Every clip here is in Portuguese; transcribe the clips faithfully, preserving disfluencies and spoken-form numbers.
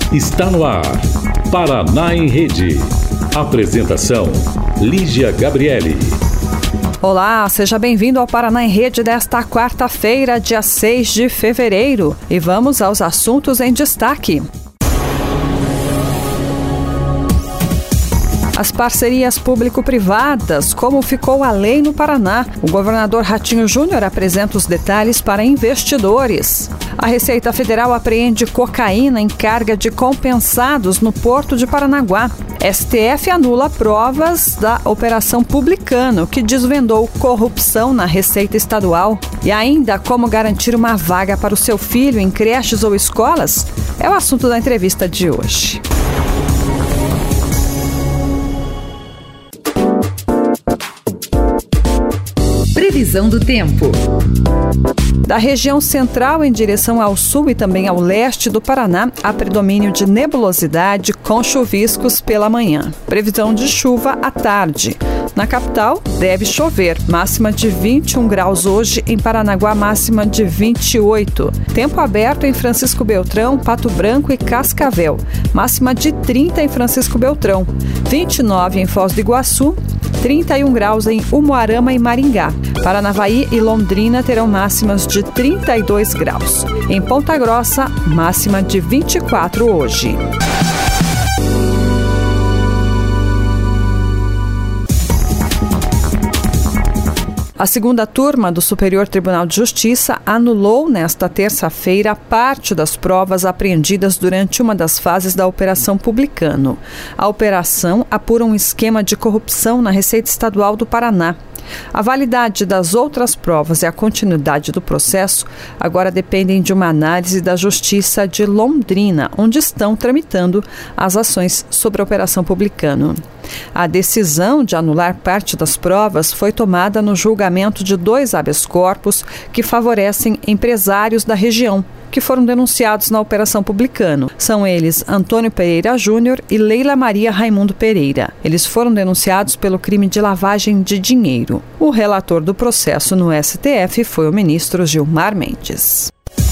Está no ar, Paraná em Rede. Apresentação, Lígia Gabriele. Olá, seja bem-vindo ao Paraná em Rede desta quarta-feira, dia seis de fevereiro. E vamos aos assuntos em destaque. As parcerias público-privadas, como ficou a lei no Paraná. O governador Ratinho Júnior apresenta os detalhes para investidores. A Receita Federal apreende cocaína em carga de compensados no Porto de Paranaguá. S T F anula provas da Operação Publicano, que desvendou corrupção na Receita Estadual. E ainda, como garantir uma vaga para o seu filho em creches ou escolas? É o assunto da entrevista de hoje. Previsão do tempo. Da região central em direção ao sul e também ao leste do Paraná, há predomínio de nebulosidade com chuviscos pela manhã. Previsão de chuva à tarde. Na capital, deve chover. Máxima de vinte e um graus hoje, em Paranaguá, máxima de vinte e oito. Tempo aberto em Francisco Beltrão, Pato Branco e Cascavel. Máxima de trinta em Francisco Beltrão. vinte e nove em Foz do Iguaçu. trinta e um graus em Umuarama e Maringá. Paranavaí e Londrina terão máximas de trinta e dois graus. Em Ponta Grossa, máxima de vinte e quatro hoje. A segunda turma do Superior Tribunal de Justiça anulou nesta terça-feira parte das provas apreendidas durante uma das fases da Operação Publicano. A operação apura um esquema de corrupção na Receita Estadual do Paraná. A validade das outras provas e a continuidade do processo agora dependem de uma análise da Justiça de Londrina, onde estão tramitando as ações sobre a Operação Publicano. A decisão de anular parte das provas foi tomada no julgamento de dois habeas corpus que favorecem empresários da região, que foram denunciados na Operação Publicano. São eles Antônio Pereira Júnior e Leila Maria Raimundo Pereira. Eles foram denunciados pelo crime de lavagem de dinheiro. O relator do processo no S T F foi o ministro Gilmar Mendes.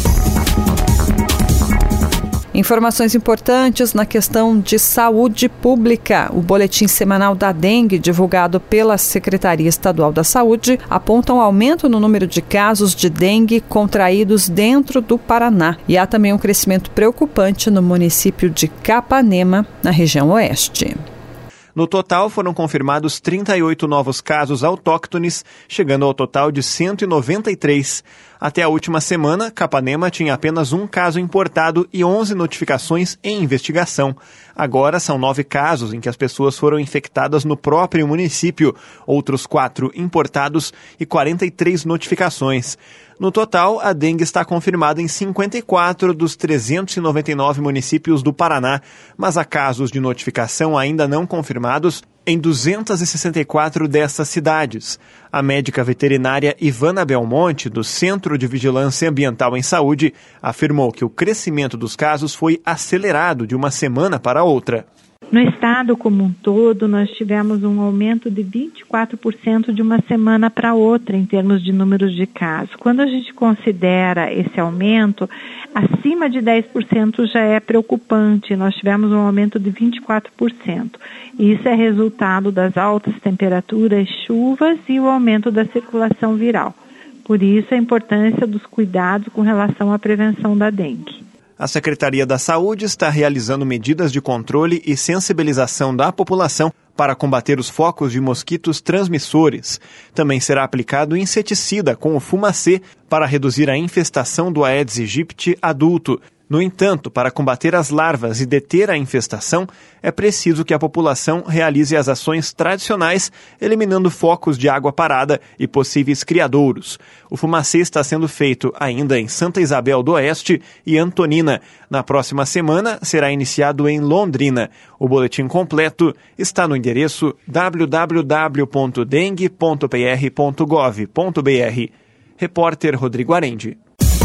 Informações importantes na questão de saúde pública. O boletim semanal da dengue, divulgado pela Secretaria Estadual da Saúde, aponta um aumento no número de casos de dengue contraídos dentro do Paraná. E há também um crescimento preocupante no município de Capanema, na região oeste. No total, foram confirmados trinta e oito novos casos autóctones, chegando ao total de cento e noventa e três. Até a última semana, Capanema tinha apenas um caso importado e onze notificações em investigação. Agora são nove casos em que as pessoas foram infectadas no próprio município, outros quatro importados e quarenta e três notificações. No total, a dengue está confirmada em cinquenta e quatro dos trezentos e noventa e nove municípios do Paraná, mas há casos de notificação ainda não confirmados em duzentas e sessenta e quatro dessas cidades. A médica veterinária Ivana Belmonte, do Centro de Vigilância Ambiental em Saúde, afirmou que o crescimento dos casos foi acelerado de uma semana para outra. No estado como um todo, nós tivemos um aumento de vinte e quatro por cento de uma semana para outra em termos de números de casos. Quando a gente considera esse aumento, acima de dez por cento já é preocupante. Nós tivemos um aumento de vinte e quatro por cento. Isso é resultado das altas temperaturas, chuvas e o aumento da circulação viral. Por isso, a importância dos cuidados com relação à prevenção da dengue. A Secretaria da Saúde está realizando medidas de controle e sensibilização da população para combater os focos de mosquitos transmissores. Também será aplicado inseticida com o fumacê para reduzir a infestação do Aedes aegypti adulto. No entanto, para combater as larvas e deter a infestação, é preciso que a população realize as ações tradicionais, eliminando focos de água parada e possíveis criadouros. O fumacê está sendo feito ainda em Santa Isabel do Oeste e Antonina. Na próxima semana, será iniciado em Londrina. O boletim completo está no endereço w w w ponto dengue ponto p r ponto gov ponto b r. Repórter Rodrigo Arendi.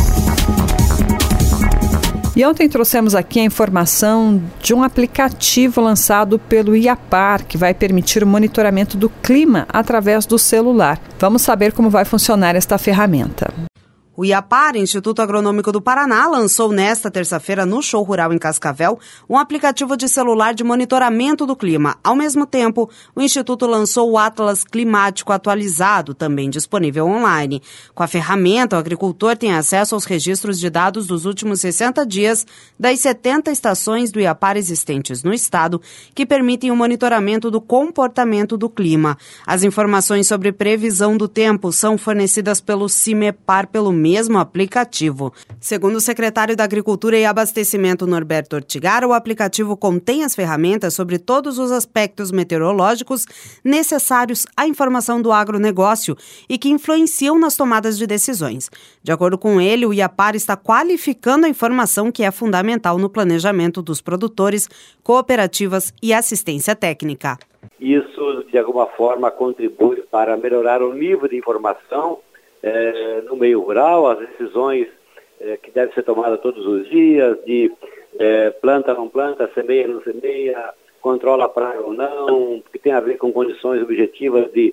E ontem trouxemos aqui a informação de um aplicativo lançado pelo IAPAR, que vai permitir o monitoramento do clima através do celular. Vamos saber como vai funcionar esta ferramenta. O IAPAR, Instituto Agronômico do Paraná, lançou nesta terça-feira no Show Rural em Cascavel um aplicativo de celular de monitoramento do clima. Ao mesmo tempo, o Instituto lançou o Atlas Climático atualizado, também disponível online. Com a ferramenta, o agricultor tem acesso aos registros de dados dos últimos sessenta dias das setenta estações do IAPAR existentes no estado, que permitem o monitoramento do comportamento do clima. As informações sobre previsão do tempo são fornecidas pelo CIMEPAR pelo mesmo aplicativo. Segundo o secretário da Agricultura e Abastecimento, Norberto Ortigara, o aplicativo contém as ferramentas sobre todos os aspectos meteorológicos necessários à informação do agronegócio e que influenciam nas tomadas de decisões. De acordo com ele, o IAPAR está qualificando a informação que é fundamental no planejamento dos produtores, cooperativas e assistência técnica. Isso, de alguma forma, contribui para melhorar o nível de informação É, no meio rural, as decisões é, que devem ser tomadas todos os dias, de é, planta, não planta, semeia, não semeia, controla a praga ou não, que tem a ver com condições objetivas de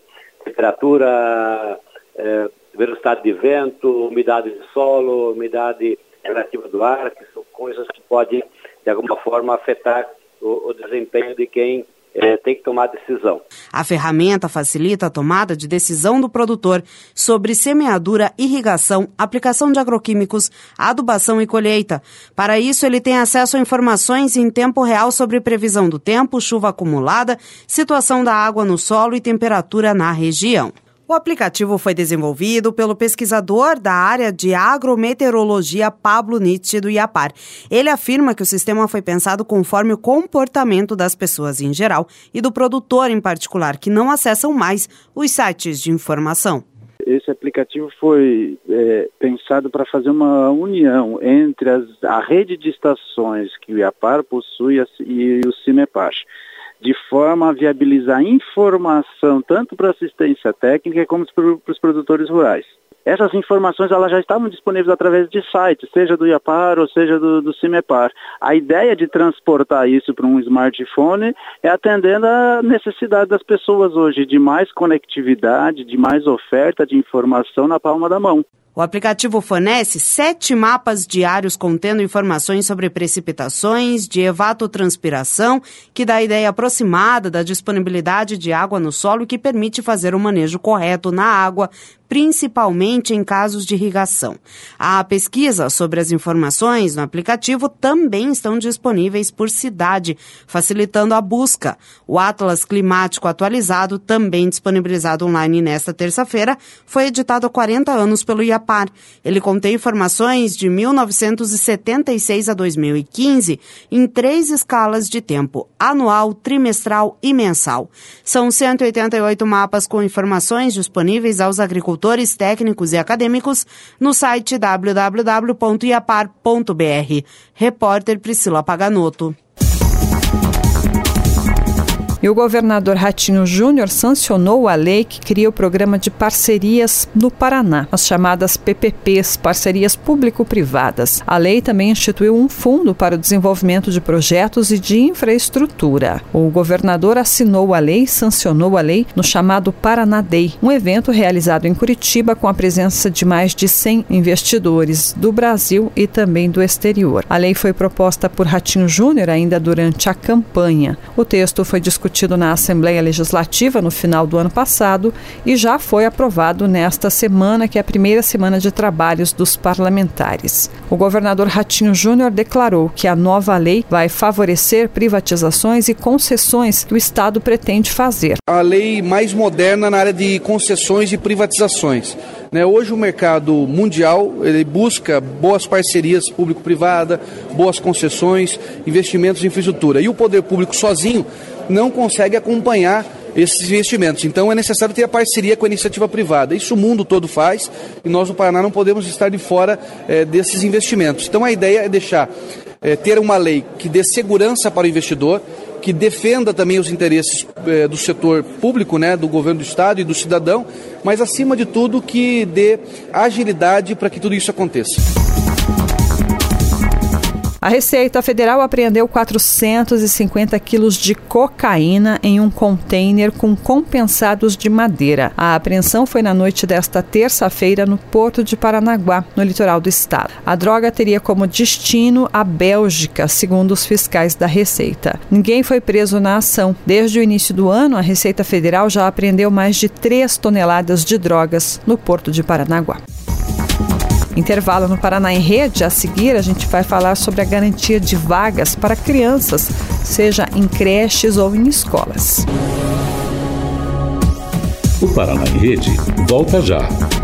temperatura, é, velocidade de vento, umidade de solo, umidade relativa do ar, que são coisas que podem, de alguma forma, afetar o, o desempenho de quem É, tem que tomar decisão. A ferramenta facilita a tomada de decisão do produtor sobre semeadura, irrigação, aplicação de agroquímicos, adubação e colheita. Para isso, ele tem acesso a informações em tempo real sobre previsão do tempo, chuva acumulada, situação da água no solo e temperatura na região. O aplicativo foi desenvolvido pelo pesquisador da área de agrometeorologia Pablo Nietzsche do IAPAR. Ele afirma que o sistema foi pensado conforme o comportamento das pessoas em geral e do produtor em particular, que não acessam mais os sites de informação. Esse aplicativo foi é, pensado para fazer uma união entre as, a rede de estações que o IAPAR possui e o CIMEPAR, de forma a viabilizar informação tanto para assistência técnica como para os produtores rurais. Essas informações elas já estavam disponíveis através de sites, seja do IAPAR ou seja do, do CIMEPAR. A ideia de transportar isso para um smartphone é atendendo à necessidade das pessoas hoje de mais conectividade, de mais oferta de informação na palma da mão. O aplicativo fornece sete mapas diários contendo informações sobre precipitações, de evapotranspiração, que dá a ideia aproximada da disponibilidade de água no solo e que permite fazer o manejo correto na água, principalmente em casos de irrigação. A pesquisa sobre as informações no aplicativo também estão disponíveis por cidade, facilitando a busca. O Atlas Climático atualizado, também disponibilizado online nesta terça-feira, foi editado há quarenta anos pelo IAPAR. Ele contém informações de mil novecentos e setenta e seis a dois mil e quinze em três escalas de tempo, anual, trimestral e mensal. São cento e oitenta e oito mapas com informações disponíveis aos agricultores técnicos e acadêmicos no site w w w ponto iapar ponto b r. Repórter Priscila Paganotto. E o governador Ratinho Júnior sancionou a lei que cria o programa de parcerias no Paraná, as chamadas P P Ps, parcerias público-privadas. A lei também instituiu um fundo para o desenvolvimento de projetos e de infraestrutura. O governador assinou a lei, sancionou a lei no chamado Paraná Day, um evento realizado em Curitiba com a presença de mais de cem investidores do Brasil e também do exterior. A lei foi proposta por Ratinho Júnior ainda durante a campanha. O texto foi discutido na Assembleia Legislativa no final do ano passado e já foi aprovado nesta semana, que é a primeira semana de trabalhos dos parlamentares. O governador Ratinho Júnior declarou que a nova lei vai favorecer privatizações e concessões que o Estado pretende fazer. A lei mais moderna na área de concessões e privatizações. Hoje o mercado mundial ele busca boas parcerias público-privada, boas concessões, investimentos em infraestrutura. E o poder público sozinho não consegue acompanhar esses investimentos. Então é necessário ter a parceria com a iniciativa privada. Isso o mundo todo faz e nós no Paraná não podemos estar de fora é, desses investimentos. Então a ideia é deixar, é, ter uma lei que dê segurança para o investidor, que defenda também os interesses é, do setor público, né, do governo do Estado e do cidadão, mas acima de tudo que dê agilidade para que tudo isso aconteça. A Receita Federal apreendeu quatrocentos e cinquenta quilos de cocaína em um container com compensados de madeira. A apreensão foi na noite desta terça-feira no Porto de Paranaguá, no litoral do estado. A droga teria como destino a Bélgica, segundo os fiscais da Receita. Ninguém foi preso na ação. Desde o início do ano, a Receita Federal já apreendeu mais de três toneladas de drogas no Porto de Paranaguá. Intervalo no Paraná em Rede. A seguir, a gente vai falar sobre a garantia de vagas para crianças, seja em creches ou em escolas. O Paraná em Rede volta já.